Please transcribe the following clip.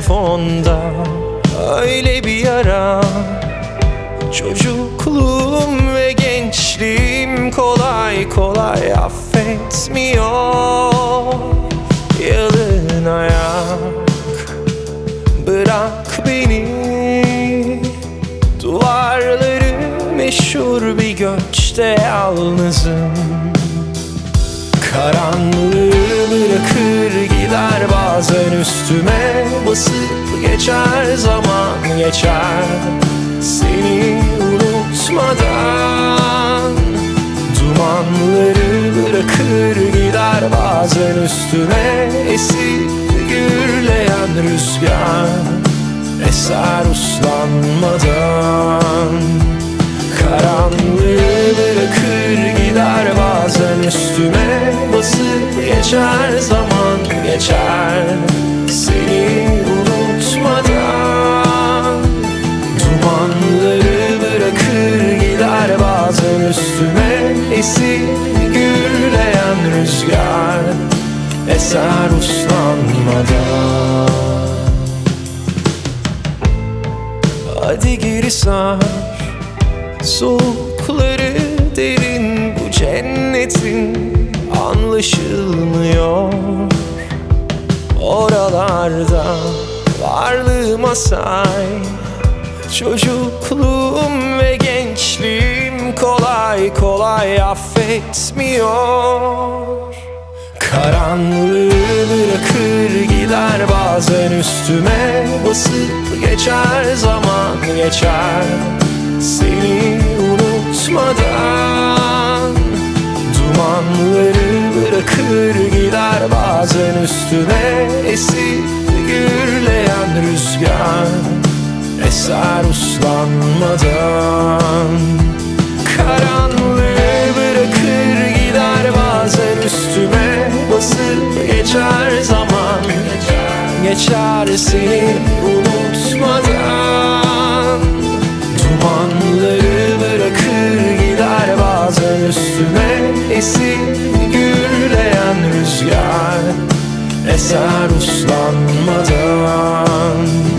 telefonda öyle bir yara. Çocukluğum ve gençliğim kolay kolay affetmiyor. Yalın ayak bırak beni, duvarları meşhur bir göçte yalnızım. Karanlığı bırakır gider bazen üstüme, basıp geçer zaman geçer seni unutmadan. Dumanları bırakır gider bazen üstüne, esip gürleyen rüzgar eser uslanmadan. Karanlığı bırakır gider bazen üstüme, basıp geçer zaman geçer seni unutmadan. Dumanları bırakır gider bazen üstüme, esip gürleyen rüzgar eser uslanmadan. Hadi geri sar soğukları derin, bu cennetin anlaşılmıyor. Oralarda varlığıma say, çocukluğum ve gençliğim kolay kolay affetmiyor. Karanlığı bırakır gider bazen üstüme, basıp geçer zaman geçer seni unutmadan. Dumanları bırakır gider bazen üstüne, esip gürleyen rüzgar eser uslanmadan. Karanlığı bırakır gider bazen üstüme, basıp geçer zaman geçer seni unutmadan. Dumanları bırakır gider bazen üstüme, esip gürleyen rüzgar eser uslanmadan.